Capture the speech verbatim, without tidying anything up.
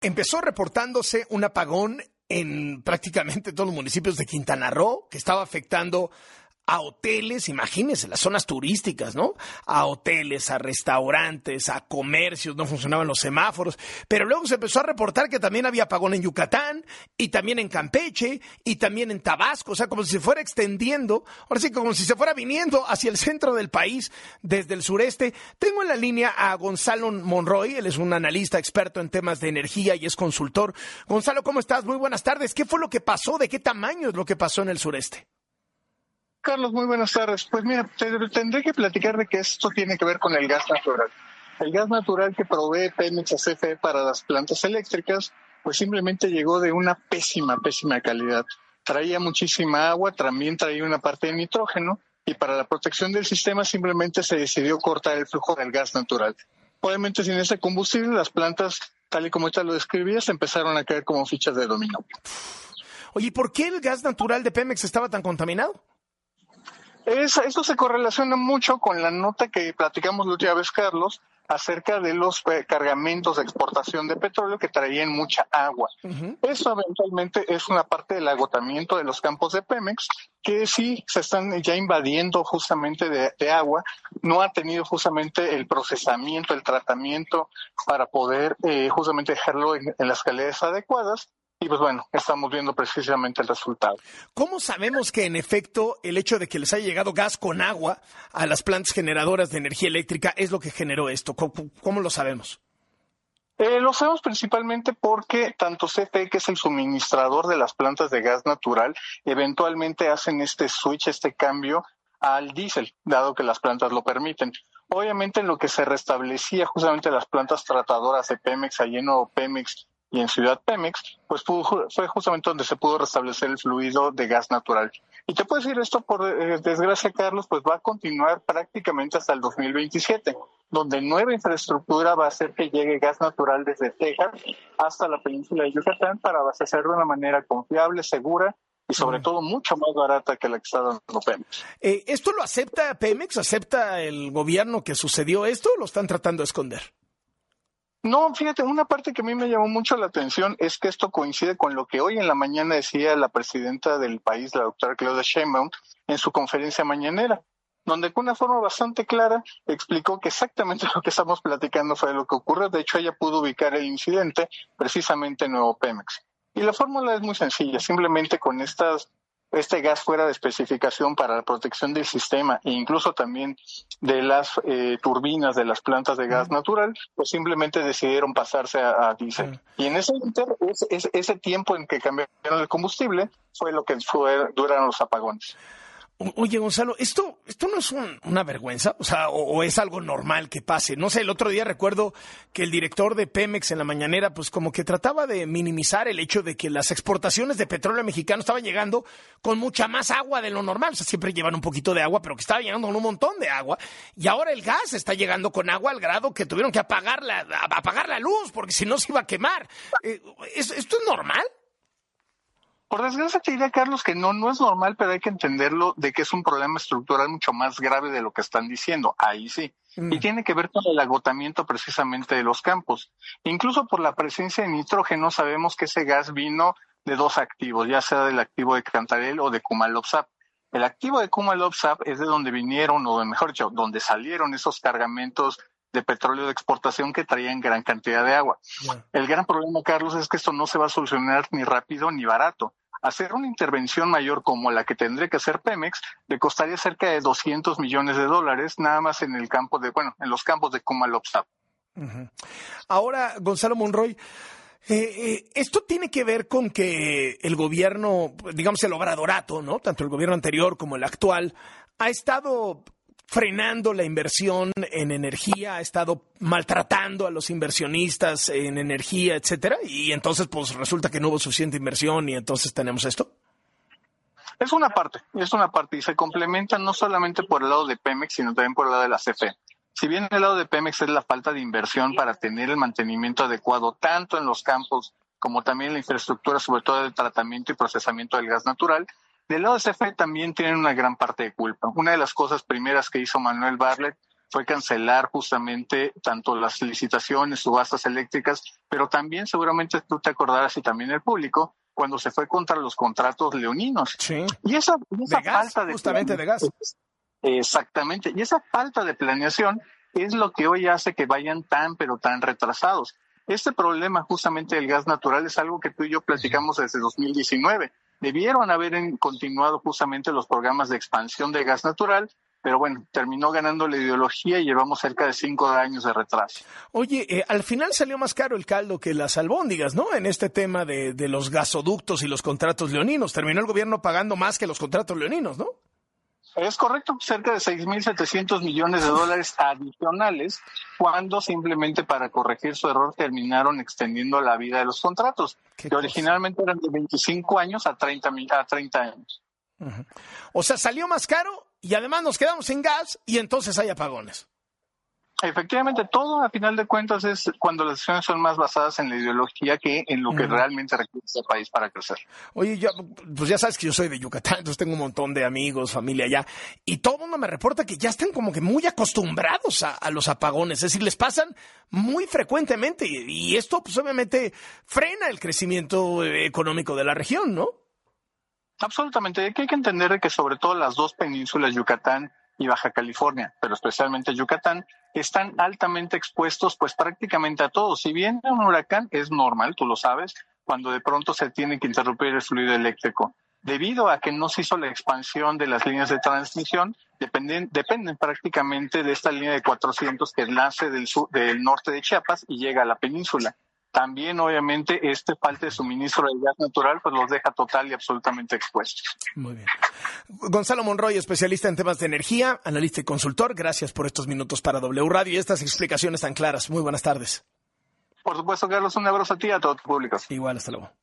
Empezó reportándose un apagón en prácticamente todos los municipios de Quintana Roo, que estaba afectando a hoteles, imagínense, las zonas turísticas, ¿no? A hoteles, a restaurantes, a comercios, no funcionaban los semáforos, pero luego se empezó a reportar que también había apagón en Yucatán, y también en Campeche, y también en Tabasco, o sea, como si se fuera extendiendo, ahora sí, como si se fuera viniendo hacia el centro del país, desde el sureste. Tengo en la línea a Gonzalo Monroy, él es un analista experto en temas de energía y es consultor. Gonzalo, ¿cómo estás? Muy buenas tardes. ¿Qué fue lo que pasó? ¿De qué tamaño es lo que pasó en el sureste? Carlos, muy buenas tardes. Pues mira, te, tendré que platicar de que esto tiene que ver con el gas natural. El gas natural que provee Pemex a C F E para las plantas eléctricas, pues simplemente llegó de una pésima, pésima calidad. Traía muchísima agua, también traía una parte de nitrógeno, y para la protección del sistema simplemente se decidió cortar el flujo del gas natural. Obviamente sin ese combustible, las plantas, tal y como te lo describías, empezaron a caer como fichas de dominó. Oye, ¿por qué el gas natural de Pemex estaba tan contaminado? Es, esto se correlaciona mucho con la nota que platicamos la última vez, Carlos, acerca de los eh, cargamentos de exportación de petróleo que traían mucha agua. Uh-huh. Eso eventualmente es una parte del agotamiento de los campos de Pemex, que sí se están ya invadiendo justamente de, de agua, no ha tenido justamente el procesamiento, el tratamiento para poder eh, justamente dejarlo en, en las calidades adecuadas. Y pues bueno, estamos viendo precisamente el resultado. ¿Cómo sabemos que en efecto el hecho de que les haya llegado gas con agua a las plantas generadoras de energía eléctrica es lo que generó esto? ¿Cómo, cómo lo sabemos? Eh, lo sabemos principalmente porque tanto C F E, que es el suministrador de las plantas de gas natural, eventualmente hacen este switch, este cambio al diésel, dado que las plantas lo permiten. Obviamente en lo que se restablecía justamente las plantas tratadoras de Pemex, allí en Nuevo Pemex, y en Ciudad Pemex, pues pudo, fue justamente donde se pudo restablecer el fluido de gas natural. Y te puedo decir esto, por eh, desgracia, Carlos, pues va a continuar prácticamente hasta el dos mil veintisiete, donde nueva infraestructura va a hacer que llegue gas natural desde Texas hasta la península de Yucatán para abastecer de una manera confiable, segura y sobre mm. todo mucho más barata que la que está dando Pemex. Eh, ¿Esto lo acepta Pemex? ¿Acepta el gobierno que sucedió esto o lo están tratando de esconder? No, fíjate, una parte que a mí me llamó mucho la atención es que esto coincide con lo que hoy en la mañana decía la presidenta del país, la doctora Claudia Sheinbaum, en su conferencia mañanera, donde con una forma bastante clara explicó que exactamente lo que estamos platicando fue lo que ocurrió. De hecho, ella pudo ubicar el incidente precisamente en Nuevo Pemex. Y la fórmula es muy sencilla, simplemente con estas este gas fuera de especificación para la protección del sistema e incluso también de las eh, turbinas de las plantas de gas natural, pues simplemente decidieron pasarse a, a diésel. Y en ese inter, es, es, ese tiempo en que cambiaron el combustible fue lo que fue, duraron los apagones. Oye, Gonzalo, ¿esto esto no es un, una vergüenza? O sea, o, o es algo normal que pase. No sé, el otro día recuerdo que el director de Pemex en la mañanera, pues como que trataba de minimizar el hecho de que las exportaciones de petróleo mexicano estaban llegando con mucha más agua de lo normal. O sea, siempre llevan un poquito de agua, pero que estaba llegando con un montón de agua. Y ahora el gas está llegando con agua al grado que tuvieron que apagar la, apagar la luz, porque si no se iba a quemar. Eh, ¿Esto es normal? Por desgracia te diría, Carlos, que no, no es normal, pero hay que entenderlo de que es un problema estructural mucho más grave de lo que están diciendo. Ahí sí. Mm. Y tiene que ver con el agotamiento precisamente de los campos. Incluso por la presencia de nitrógeno sabemos que ese gas vino de dos activos, ya sea del activo de Cantarell o de Kumalov-Sap. El activo de Kumalov-Sap es de donde vinieron, o mejor dicho, donde salieron esos cargamentos de petróleo de exportación que traían gran cantidad de agua. Yeah. El gran problema, Carlos, es que esto no se va a solucionar ni rápido ni barato. Hacer una intervención mayor como la que tendría que hacer Pemex le costaría cerca de doscientos millones de dólares nada más en el campo de, bueno, en los campos de Kumalov-Sap. Uh-huh. Ahora, Gonzalo Monroy, eh, eh, esto tiene que ver con que el gobierno, digamos el obradorato, ¿no? Tanto el gobierno anterior como el actual, ha estado frenando la inversión en energía, ha estado maltratando a los inversionistas en energía, etcétera, y entonces pues resulta que no hubo suficiente inversión y entonces tenemos esto. Es una parte, es una parte y se complementa no solamente por el lado de Pemex, sino también por el lado de la C F E. Si bien el lado de Pemex es la falta de inversión para tener el mantenimiento adecuado tanto en los campos como también en la infraestructura, sobre todo de tratamiento y procesamiento del gas natural, del lado de C F E también tienen una gran parte de culpa. Una de las cosas primeras que hizo Manuel Bartlett fue cancelar justamente tanto las licitaciones, subastas eléctricas, pero también seguramente tú te acordarás y también el público, cuando se fue contra los contratos leoninos. Sí. Y esa, y esa de gas, falta de justamente de gas. Exactamente. Y esa falta de planeación es lo que hoy hace que vayan tan, pero tan retrasados. Este problema justamente del gas natural es algo que tú y yo platicamos desde dos mil diecinueve. Debieron haber en, continuado justamente los programas de expansión de gas natural, pero bueno, terminó ganando la ideología y llevamos cerca de cinco años de retraso. Oye, eh, al final salió más caro el caldo que las albóndigas, ¿no? En este tema de, de los gasoductos y los contratos leoninos. Terminó el gobierno pagando más que los contratos leoninos, ¿no? Es correcto, cerca de seis mil setecientos millones de dólares adicionales, cuando simplemente para corregir su error terminaron extendiendo la vida de los contratos, que cosa? originalmente eran de veinticinco años a treinta, a treinta años. Uh-huh. O sea, salió más caro y además nos quedamos sin gas y entonces hay apagones. Efectivamente, todo a final de cuentas es cuando las decisiones son más basadas en la ideología que en lo que uh-huh. realmente requiere este país para crecer. Oye, yo, pues ya sabes que yo soy de Yucatán, entonces tengo un montón de amigos, familia allá, y todo el mundo me reporta que ya están como que muy acostumbrados a, a los apagones, es decir, les pasan muy frecuentemente y, y esto pues obviamente frena el crecimiento económico de la región, ¿no? Absolutamente, hay que entender que sobre todo las dos penínsulas, Yucatán y Baja California, pero especialmente Yucatán, están altamente expuestos pues prácticamente a todo. Si bien un huracán es normal, tú lo sabes, cuando de pronto se tiene que interrumpir el fluido eléctrico. Debido a que no se hizo la expansión de las líneas de transmisión, dependen, dependen prácticamente de esta línea de cuatrocientos que nace del, sur, del norte de Chiapas y llega a la península. También, obviamente, este falta de suministro de gas natural pues los deja total y absolutamente expuestos. Muy bien. Gonzalo Monroy, especialista en temas de energía, analista y consultor, gracias por estos minutos para W Radio y estas explicaciones tan claras. Muy buenas tardes. Por supuesto, Carlos, un abrazo a ti y a todo tu público. Igual, hasta luego.